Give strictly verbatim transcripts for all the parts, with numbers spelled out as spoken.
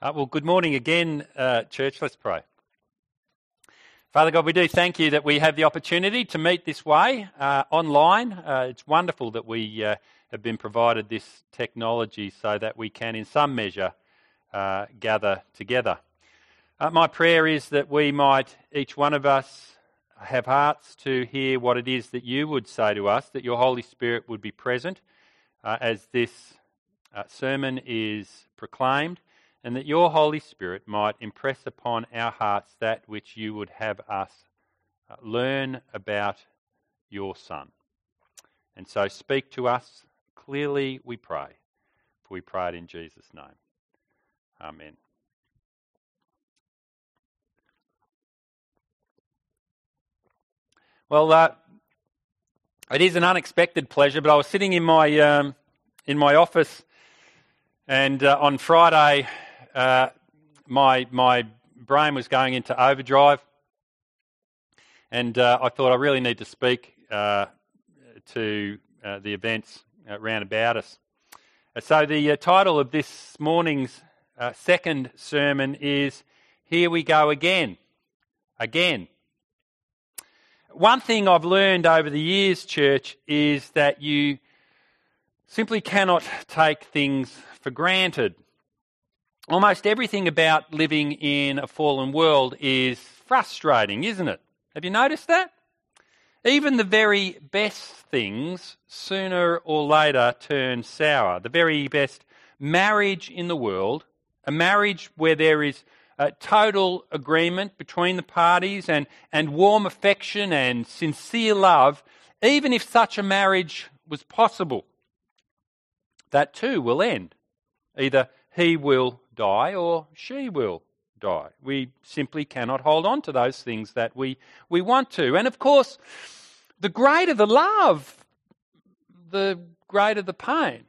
Uh, well, good morning again, uh, church. Let's pray. Father God, we do thank you that we have the opportunity to meet this way, uh, online. Uh, it's wonderful that we uh, have been provided this technology so that we can, in some measure, uh, gather together. Uh, my prayer is that we might, each one of us, have hearts to hear what it is that you would say to us, that your Holy Spirit would be present uh, as this uh, sermon is proclaimed, and that your Holy Spirit might impress upon our hearts that which you would have us uh, learn about your Son. And so speak to us clearly, we pray, for we pray it in Jesus' name. Amen. Well, uh, it is an unexpected pleasure, but I was sitting in my um, in my office, and uh, on Friday, uh, my my brain was going into overdrive, and uh, I thought I really need to speak uh, to uh, the events uh, round about us. Uh, so the uh, title of this morning's uh, second sermon is "Here We Go Again, Again." One thing I've learned over the years, church, is that you simply cannot take things for granted. Almost everything about living in a fallen world is frustrating, isn't it? Have you noticed that? Even the very best things sooner or later turn sour. The very best marriage in the world, a marriage where there is Uh, total agreement between the parties and, and warm affection and sincere love, even if such a marriage was possible, that too will end. Either he will die or she will die. We simply cannot hold on to those things that we, we want to. And of course, the greater the love, the greater the pain.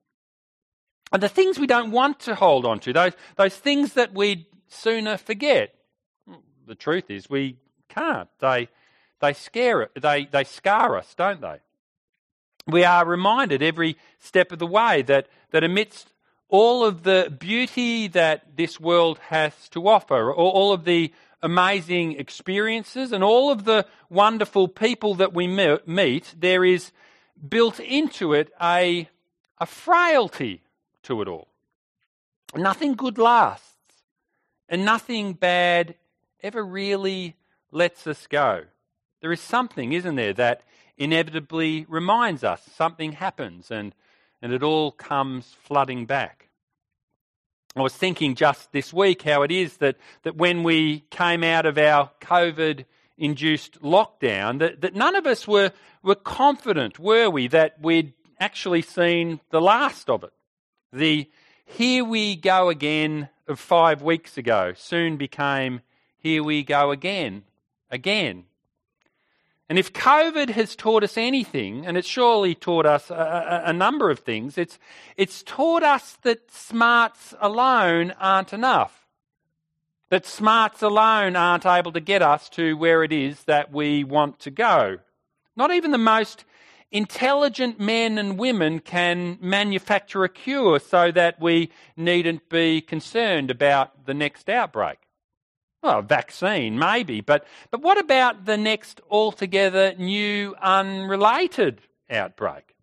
And the things we don't want to hold on to, those, those things that we sooner forget. The truth is we can't. They they scare it. They they scar us, don't they? We are reminded every step of the way that that amidst all of the beauty that this world has to offer, all of the amazing experiences and all of the wonderful people that we meet, there is built into it a a frailty to it all. Nothing good lasts. And nothing bad ever really lets us go. There is something, isn't there, that inevitably reminds us something happens and, and it all comes flooding back. I was thinking just this week how it is that, that when we came out of our COVID-induced lockdown, that, that none of us were, were confident, were we, that we'd actually seen the last of it. The "here we go again" of five weeks ago soon became "here we go again, again." And if COVID has taught us anything, and it's surely taught us a, a, a number of things, it's, it's taught us that smarts alone aren't enough. That smarts alone aren't able to get us to where it is that we want to go. Not even the most intelligent men and women can manufacture a cure so that we needn't be concerned about the next outbreak. Well, a vaccine, maybe, but, but what about the next altogether new, unrelated outbreak?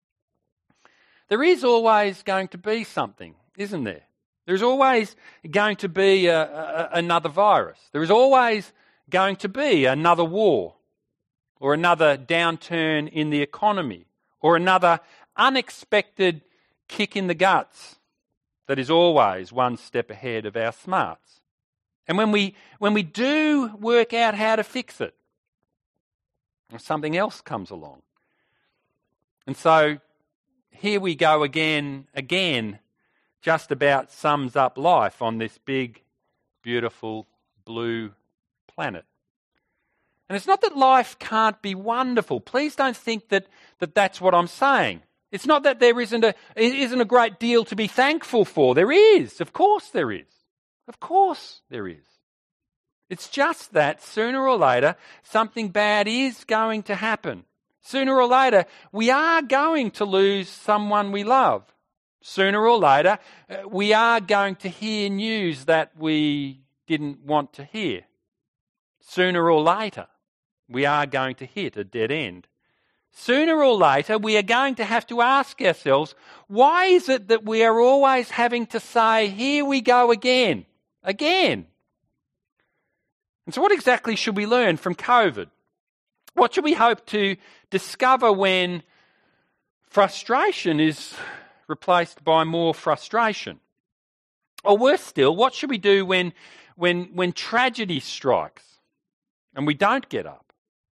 There is always going to be something, isn't there? There's always going to be a, a, another virus. There is always going to be another war, or another downturn in the economy, or another unexpected kick in the guts that is always one step ahead of our smarts. And when we when we do work out how to fix it, something else comes along. And so here we go again, again, just about sums up life on this big, beautiful, blue planet. And it's not that life can't be wonderful. Please don't think that, that that's what I'm saying. It's not that there isn't a, it isn't a great deal to be thankful for. There is. Of course there is. Of course there is. It's just that sooner or later something bad is going to happen. Sooner or later we are going to lose someone we love. Sooner or later, uh, we are going to hear news that we didn't want to hear. Sooner or later, we are going to hit a dead end. Sooner or later, we are going to have to ask ourselves, why is it that we are always having to say, here we go again, again? And so what exactly should we learn from COVID? What should we hope to discover when frustration is replaced by more frustration? Or worse still, what should we do when, when, when tragedy strikes and we don't get up?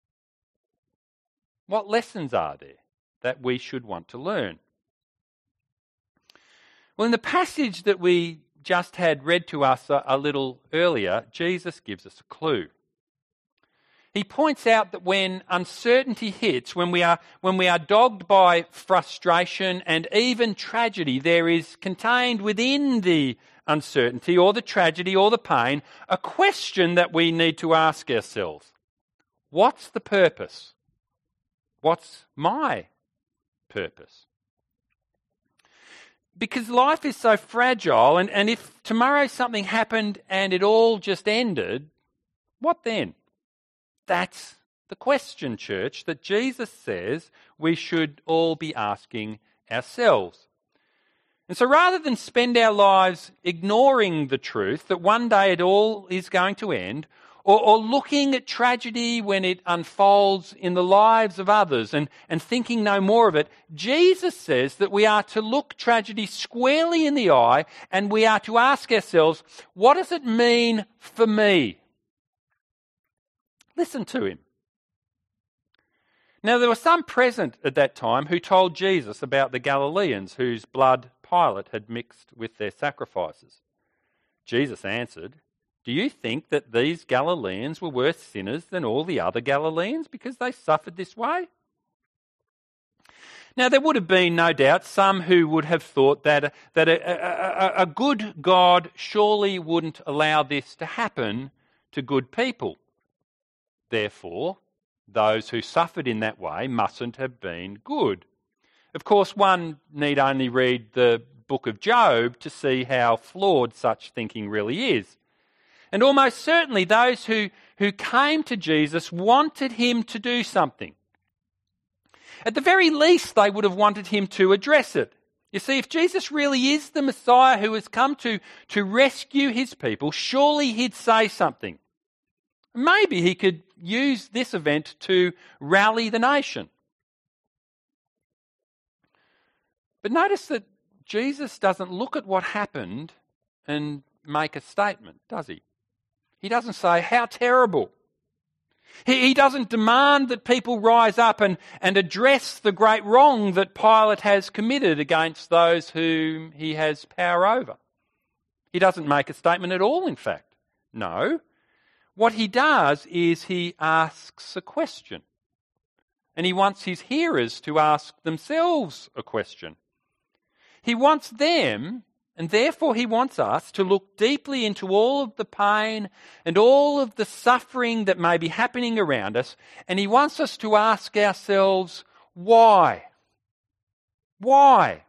What lessons are there that we should want to learn? Well, in the passage that we just had read to us a, a little earlier, Jesus gives us a clue. He points out that when uncertainty hits, when we are when we are dogged by frustration and even tragedy, there is contained within the uncertainty or the tragedy or the pain a question that we need to ask ourselves. What's the purpose? What's my purpose? Because life is so fragile, and, and if tomorrow something happened and it all just ended, what then? That's the question, church, that Jesus says we should all be asking ourselves. And so rather than spend our lives ignoring the truth that one day it all is going to end, or, or looking at tragedy when it unfolds in the lives of others and, and thinking no more of it, Jesus says that we are to look tragedy squarely in the eye and we are to ask ourselves, what does it mean for me? Listen to him. Now, there were some present at that time who told Jesus about the Galileans whose blood Pilate had mixed with their sacrifices. Jesus answered, do you think that these Galileans were worse sinners than all the other Galileans because they suffered this way? Now, there would have been, no doubt, some who would have thought that, that a, a, a good God surely wouldn't allow this to happen to good people. Therefore, those who suffered in that way mustn't have been good. Of course, one need only read the book of Job to see how flawed such thinking really is. And almost certainly those who, who came to Jesus wanted him to do something. At the very least, they would have wanted him to address it. You see, if Jesus really is the Messiah who has come to, to rescue his people, surely he'd say something. Maybe he could use this event to rally the nation. But notice that Jesus doesn't look at what happened and make a statement, does he? He doesn't say, how terrible. He, he doesn't demand that people rise up and, and address the great wrong that Pilate has committed against those whom he has power over. He doesn't make a statement at all, in fact. No. What he does is he asks a question. And he wants his hearers to ask themselves a question. He wants them, and therefore he wants us, to look deeply into all of the pain and all of the suffering that may be happening around us, and he wants us to ask ourselves, why? Why?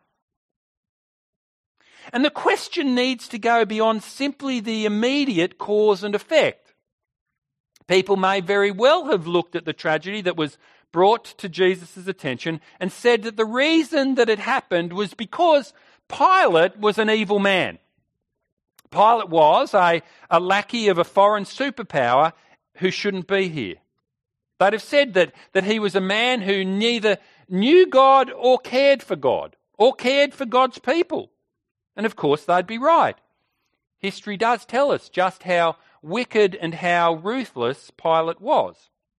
And the question needs to go beyond simply the immediate cause and effect. People may very well have looked at the tragedy that was brought to Jesus' attention and said that the reason that it happened was because Pilate was an evil man. Pilate was a, a lackey of a foreign superpower who shouldn't be here. They'd have said that, that he was a man who neither knew God or cared for God, or cared for God's people. And of course they'd be right. History does tell us just how wicked and how ruthless Pilate was.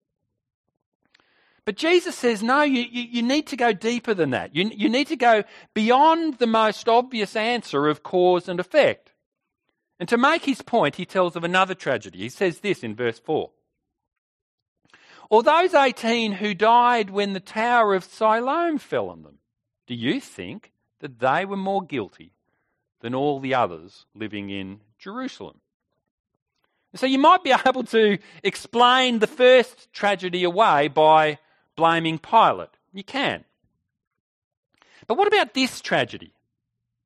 But Jesus says, no, you, you, you need to go deeper than that. You, you need to go beyond the most obvious answer of cause and effect. And to make his point, he tells of another tragedy. He says this in verse four. Or those eighteen who died when the tower of Siloam fell on them, do you think that they were more guilty than all the others living in Jerusalem? So you might be able to explain the first tragedy away by blaming Pilate. You can. But what about this tragedy?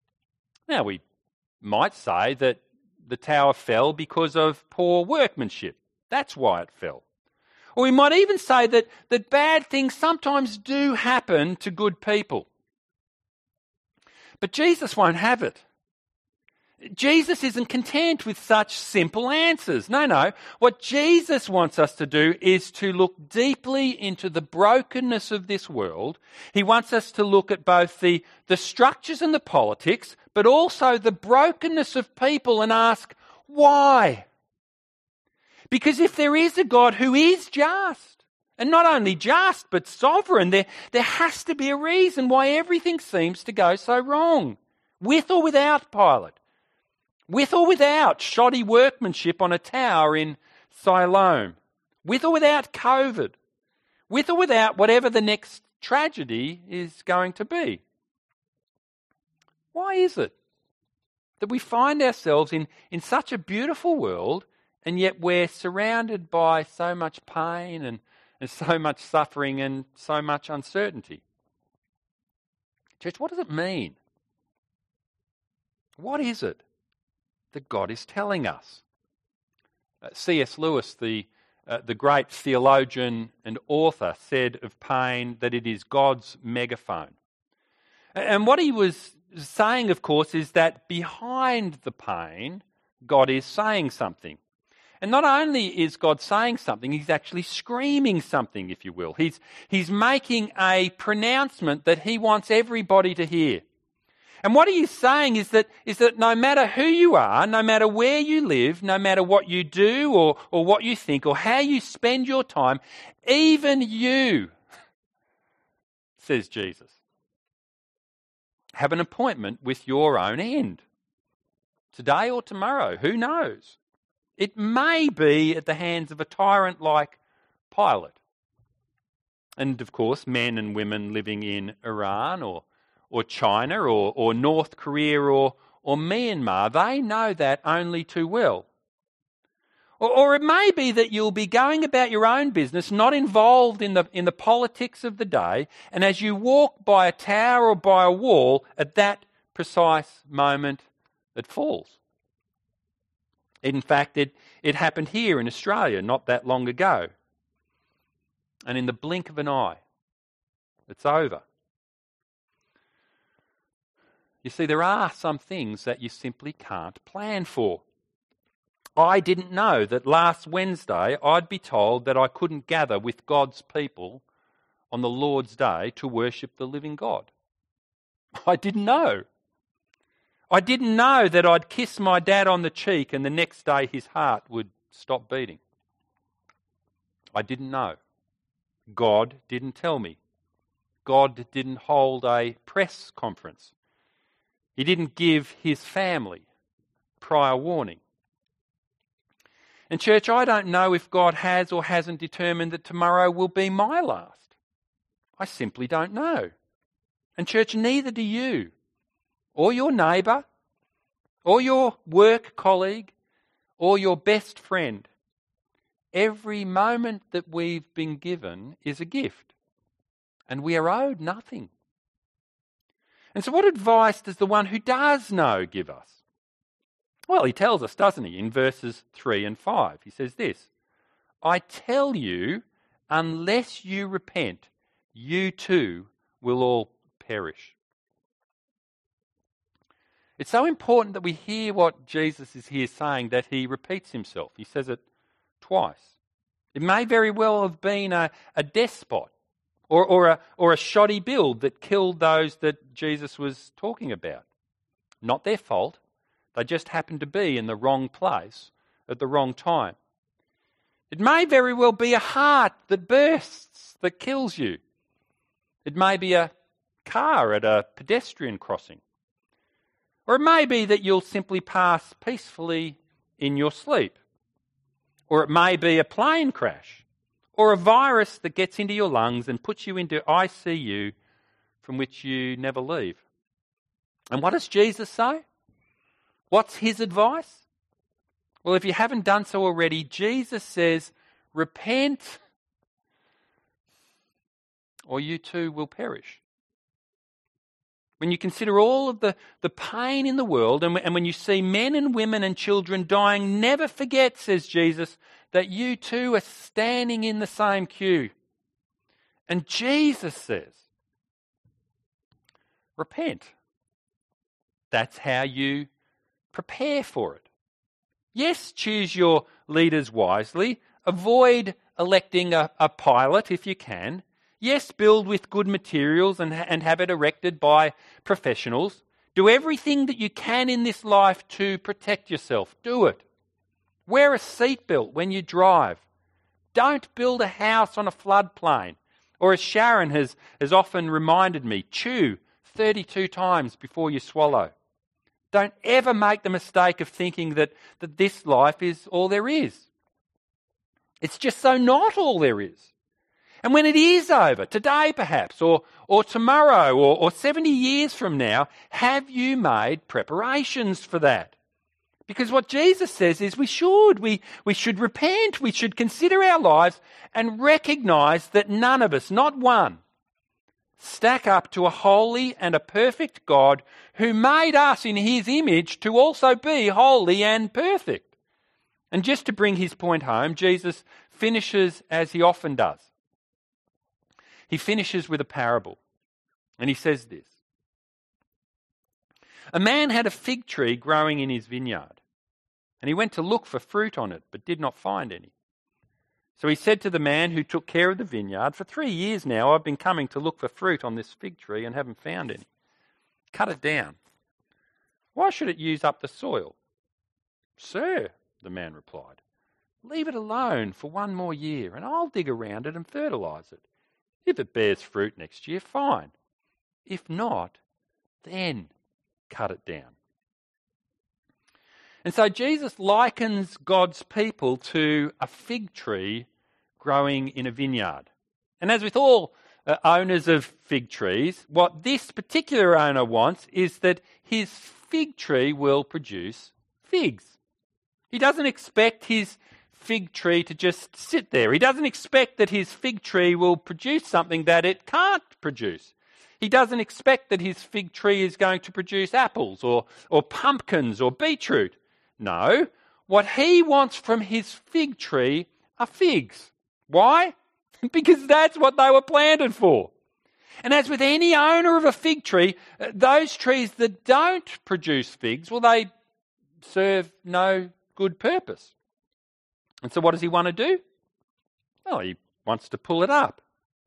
Now, we might say that the tower fell because of poor workmanship. That's why it fell. Or we might even say that, that bad things sometimes do happen to good people. But Jesus won't have it. Jesus isn't content with such simple answers. No, no. What Jesus wants us to do is to look deeply into the brokenness of this world. He wants us to look at both the, the structures and the politics, but also the brokenness of people and ask, why? Because if there is a God who is just, and not only just, but sovereign, there, there has to be a reason why everything seems to go so wrong, with or without Pilate. With or without shoddy workmanship on a tower in Siloam. With or without COVID. With or without whatever the next tragedy is going to be. Why is it that we find ourselves in, in such a beautiful world and yet we're surrounded by so much pain and, and so much suffering and so much uncertainty? Church, what does it mean? What is it that God is telling us? Uh, C S Lewis, the, uh, the great theologian and author, said of pain that it is God's megaphone. And what he was saying, of course, is that behind the pain, God is saying something. And not only is God saying something, he's actually screaming something, if you will. He's, he's making a pronouncement that he wants everybody to hear. And what he is saying is that, is that no matter who you are, no matter where you live, no matter what you do or, or what you think or how you spend your time, even you, says Jesus, have an appointment with your own end. Today or tomorrow, who knows? It may be at the hands of a tyrant like Pilate. And of course, men and women living in Iran or or China or, or North Korea or, or Myanmar, they know that only too well. Or, or it may be that you'll be going about your own business, not involved in the, in the politics of the day, and as you walk by a tower or by a wall, at that precise moment it falls. In fact, it, it happened here in Australia not that long ago. And in the blink of an eye, it's over. You see, there are some things that you simply can't plan for. I didn't know that last Wednesday I'd be told that I couldn't gather with God's people on the Lord's Day to worship the living God. I didn't know. I didn't know that I'd kiss my dad on the cheek and the next day his heart would stop beating. I didn't know. God didn't tell me. God didn't hold a press conference. He didn't give his family prior warning. And church, I don't know if God has or hasn't determined that tomorrow will be my last. I simply don't know. And church, neither do you, or your neighbour, or your work colleague, or your best friend. Every moment that we've been given is a gift, and we are owed nothing. And so what advice does the one who does know give us? Well, he tells us, doesn't he, in verses three and five. He says this, I tell you, unless you repent, you too will all perish. It's so important that we hear what Jesus is here saying that he repeats himself. He says it twice. It may very well have been a, a despot. Or, or, a, or a shoddy build that killed those that Jesus was talking about. Not their fault. They just happened to be in the wrong place at the wrong time. It may very well be a heart that bursts, that kills you. It may be a car at a pedestrian crossing. Or it may be that you'll simply pass peacefully in your sleep. Or it may be a plane crash. Or a virus that gets into your lungs and puts you into I C U from which you never leave. And what does Jesus say? What's his advice? Well, if you haven't done so already, Jesus says, repent or you too will perish. When you consider all of the, the pain in the world, and, and when you see men and women and children dying, never forget, says Jesus, that you too are standing in the same queue. And Jesus says, repent. That's how you prepare for it. Yes, choose your leaders wisely. Avoid electing a, a pilot if you can. Yes, build with good materials and, and have it erected by professionals. Do everything that you can in this life to protect yourself. Do it. Wear a seatbelt when you drive. Don't build a house on a floodplain. Or as Sharon has, has often reminded me, chew thirty-two times before you swallow. Don't ever make the mistake of thinking that, that this life is all there is. It's just so not all there is. And when it is over, today perhaps, or, or tomorrow, or, or seventy years from now, have you made preparations for that? Because what Jesus says is we should. We, we should repent. We should consider our lives and recognise that none of us, not one, stack up to a holy and a perfect God who made us in his image to also be holy and perfect. And just to bring his point home, Jesus finishes as he often does. He finishes with a parable. And he says this. A man had a fig tree growing in his vineyard, and he went to look for fruit on it, but did not find any. So he said to the man who took care of the vineyard, for three years now I've been coming to look for fruit on this fig tree and haven't found any. Cut it down. Why should it use up the soil? Sir, the man replied, leave it alone for one more year, and I'll dig around it and fertilise it. If it bears fruit next year, fine. If not, then cut it down. And so Jesus likens God's people to a fig tree growing in a vineyard. And as with all uh, owners of fig trees, what this particular owner wants is that his fig tree will produce figs. He doesn't expect his fig tree to just sit there. He doesn't expect that his fig tree will produce something that it can't produce. He doesn't expect that his fig tree is going to produce apples or, or pumpkins or beetroot. No, what he wants from his fig tree are figs. Why? Because that's what they were planted for. And as with any owner of a fig tree, those trees that don't produce figs, well, they serve no good purpose. And so what does he want to do? Well, he wants to pull it up.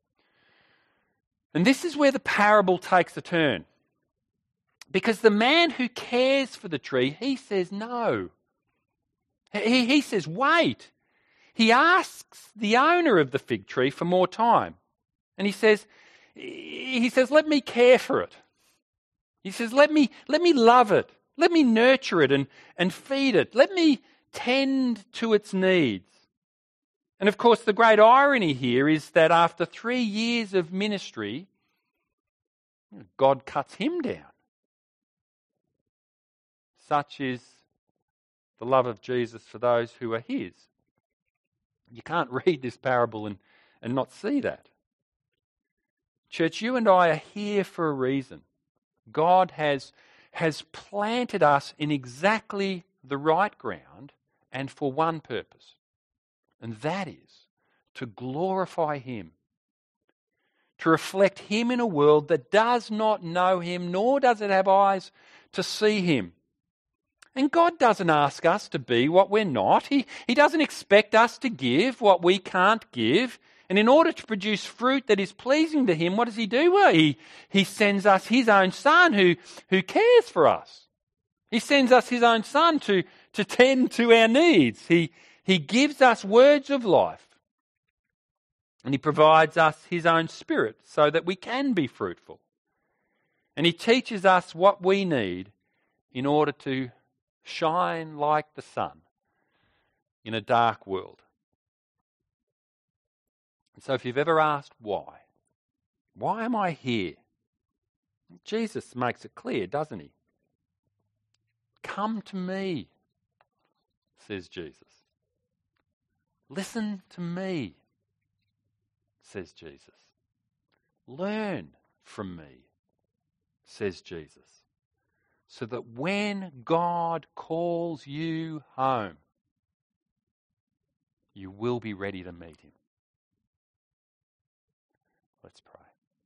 And this is where the parable takes a turn. Because the man who cares for the tree, he says no. He, he says wait. He asks the owner of the fig tree for more time. And he says, he says, let me care for it. He says, let me, let me love it. Let me nurture it and, and feed it. Let me tend to its needs. And of course, the great irony here is that after three years of ministry, God cuts him down. Such is the love of Jesus for those who are his. You can't read this parable and, and not see that. Church, you and I are here for a reason. God has, has planted us in exactly the right ground and for one purpose. And that is to glorify him. To reflect him in a world that does not know him, nor does it have eyes to see him. And God doesn't ask us to be what we're not. He, he doesn't expect us to give what we can't give. And in order to produce fruit that is pleasing to him, what does he do? Well, he, he sends us his own son who, who cares for us. He sends us his own son to, to tend to our needs. He, he gives us words of life. And he provides us his own spirit so that we can be fruitful. And he teaches us what we need in order to shine like the sun in a dark world. And so if you've ever asked why, why am I here? Jesus makes it clear, doesn't he? Come to me, says Jesus. Listen to me, says Jesus. Learn from me, says Jesus, so that when God calls you home, you will be ready to meet him. Let's pray.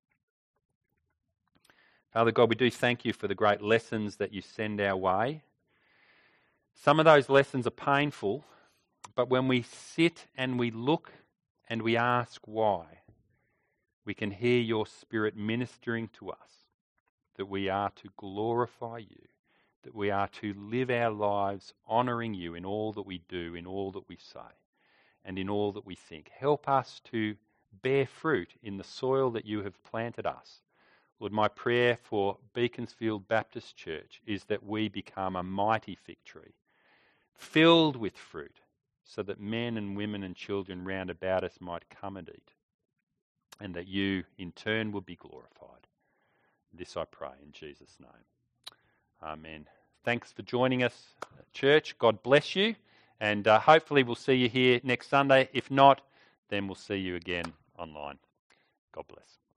Father God, we do thank you for the great lessons that you send our way. Some of those lessons are painful, but when we sit and we look and we ask why, we can hear your Spirit ministering to us that we are to glorify you, that we are to live our lives honouring you in all that we do, in all that we say, and in all that we think. Help us to bear fruit in the soil that you have planted us. Lord, my prayer for Beaconsfield Baptist Church is that we become a mighty fig tree, filled with fruit, so that men and women and children round about us might come and eat, and that you in turn will be glorified. This I pray in Jesus' name. Amen. Thanks for joining us, church. God bless you, and uh, hopefully we'll see you here next Sunday. If not, then we'll see you again online. God bless.